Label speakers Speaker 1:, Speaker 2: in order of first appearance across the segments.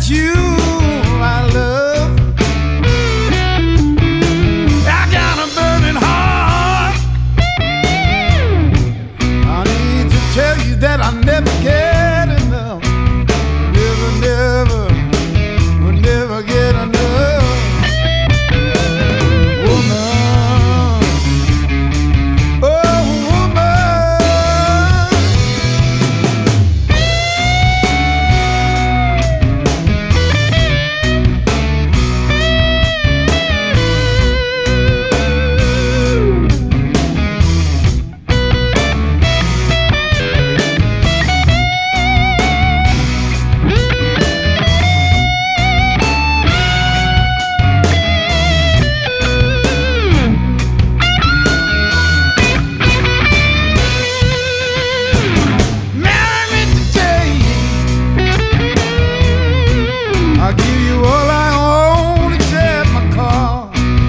Speaker 1: it's you I love. I got a burning heart. I need to tell you that I never get enough. Never, never, will never get enough. Woman, oh woman. I'll give you all I own except my car.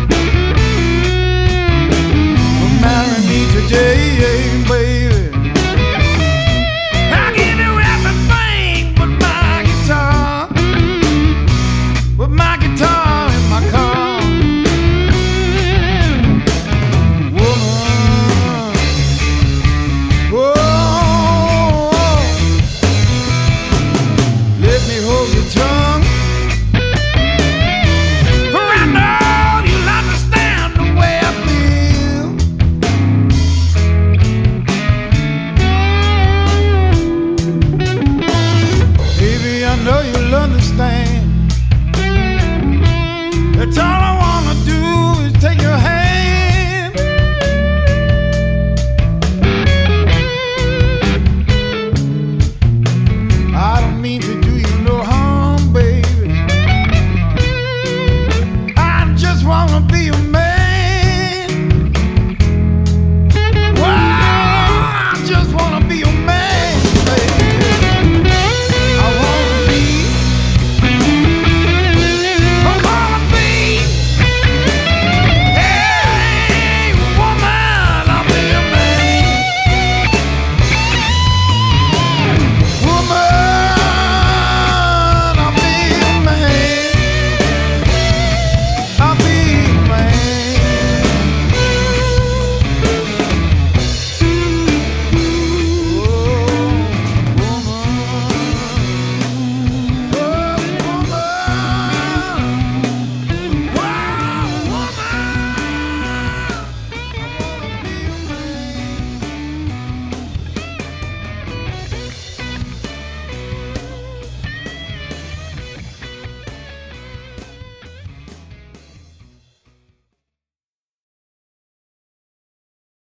Speaker 1: But marry me today, baby. I'll give you everything but my guitar. But my guitar in my car. Woman, oh, let me hold your tongue. I know you'll understand.